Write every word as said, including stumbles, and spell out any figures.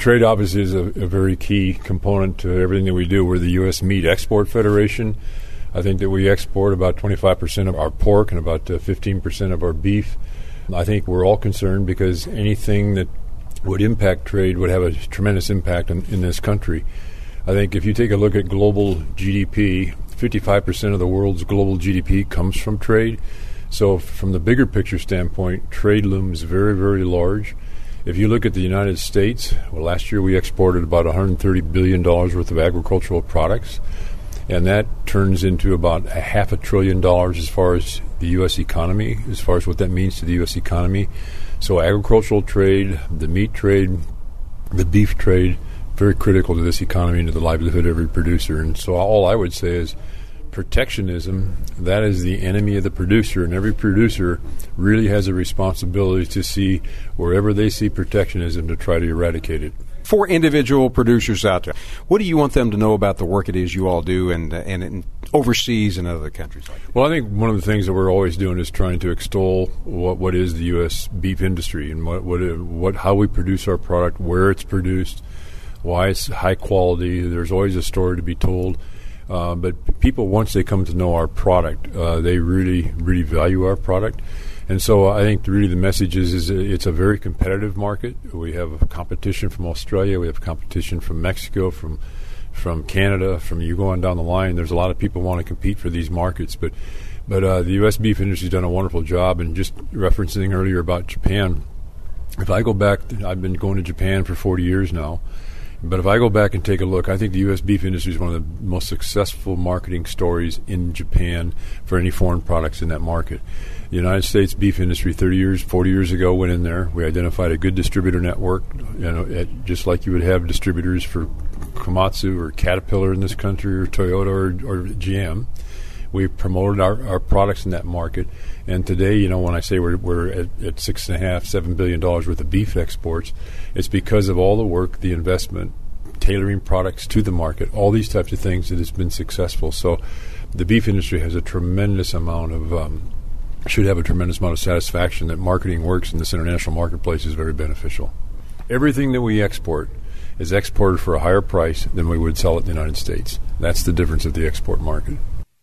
trade obviously is a, a very key component to everything that we do. We're the U S Meat Export Federation. I think that we export about twenty-five percent of our pork and about uh, fifteen percent of our beef. I think we're all concerned because anything that would impact trade would have a tremendous impact in, in this country. I think if you take a look at global G D P, fifty-five percent of the world's global G D P comes from trade. So from the bigger picture standpoint, trade looms very, very large. If you look at the United States, well, last year we exported about one hundred thirty billion dollars worth of agricultural products, and that turns into about a half a trillion dollars as far as the U S economy, as far as what that means to the U S economy. So agricultural trade, the meat trade, the beef trade, very critical to this economy and to the livelihood of every producer. And so all I would say is protectionism, that is the enemy of the producer, and every producer really has a responsibility to see wherever they see protectionism to try to eradicate it. For individual producers out there, what do you want them to know about the work it is you all do and, uh, and, and overseas and other countries like that? Well, I think one of the things that we're always doing is trying to extol what, what is the U S beef industry and what, what, what how we produce our product, where it's produced, why it's high quality. There's always a story to be told. Uh, but people, once they come to know our product, uh, they really, really value our product. And so I think really the message is, is it's a very competitive market. We have competition from Australia. We have competition from Mexico, from from Canada, from you go on down the line. There's a lot of people who want to compete for these markets. But but uh, the U S beef industry has done a wonderful job. And just referencing earlier about Japan, if I go back, I've been going to Japan for forty years now. But if I go back and take a look, I think the U S beef industry is one of the most successful marketing stories in Japan for any foreign products in that market. The United States beef industry thirty years, forty years ago went in there. We identified a good distributor network, you know, at, just like you would have distributors for Komatsu or Caterpillar in this country or Toyota or, or G M. We promoted our, our products in that market. And today, you know, when I say we're, we're at, at six and a half, seven billion dollars worth of beef exports, it's because of all the work, the investment, tailoring products to the market, all these types of things that has been successful. So the beef industry has a tremendous amount of, um, should have a tremendous amount of satisfaction that marketing works in this international marketplace is very beneficial. Everything that we export is exported for a higher price than we would sell it in the United States. That's the difference of the export market.